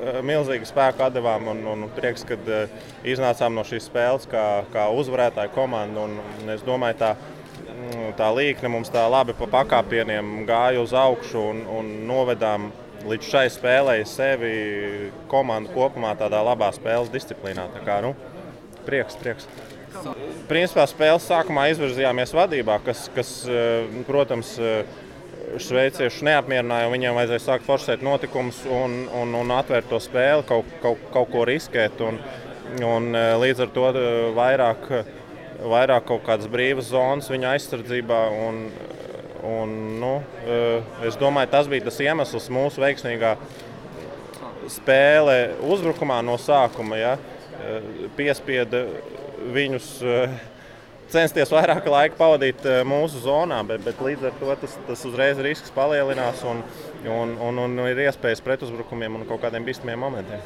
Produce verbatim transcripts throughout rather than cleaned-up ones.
milzīgu spēku atdevām un, un prieks, ka iznācām no šīs spēles kā, kā uzvarētāja komanda. Un, un es domāju, tā, tā līkne mums tā labi pa pakāpieniem gāja uz augšu un, un novedām līdz šai spēlei sevi komandu kopumā tādā labā spēles disciplīnā. Tā kā, nu, prieks, prieks. Principā spēles sākumā izvirzījāmies vadībā, kas, kas protams, šveiciešu neapmierināja, un viņiem vajadzēja sākt forsēt notikumus un, un, un atvērt to spēli, kaut, kaut, kaut ko riskēt. Un, un līdz ar to vairāk, vairāk kaut kādas brīvas zonas viņa aizsardzībā. Un, un, nu, es domāju, tas bija tas iemesls mūsu veiksmīgā spēle uzbrukumā no sākuma. Ja, piespieda viņus censties vairāk laika pavadīt mūsu zonā, bet, bet līdz ar to tas, tas uzreiz risks palielinās un, un, un, un ir iespējas pretuzbrukumiem un kaut kādiem bīstamiem momentiem.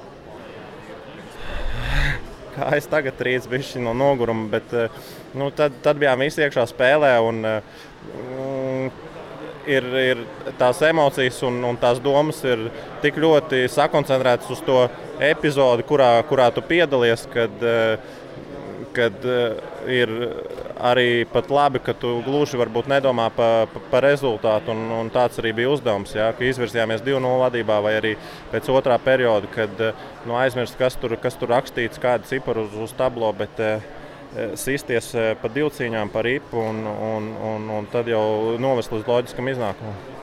Kā es tagad trīc bišķi no noguruma, bet nu, tad, tad bijām visi iekšā spēlē un mm, ir, ir tās emocijas un, un tās domas ir tik ļoti sakoncentrētas uz to epizodi, kurā, kurā tu piedalies, kad kad ir arī pat labi, ka tu gluži varbūt nedomā par pa, pa rezultātu, un, un tāds arī bija uzdevums, ja, ka izvirzījāmies divi nulle vadībā vai arī pēc otrā perioda, kad nu, aizmirst, kas tur, kas tur rakstīts, kāda cipara uz, uz tablo, bet e, sīsties pa divcīņām par ripu un, un, un, un tad jau novest līdz loģiskam iznākumam.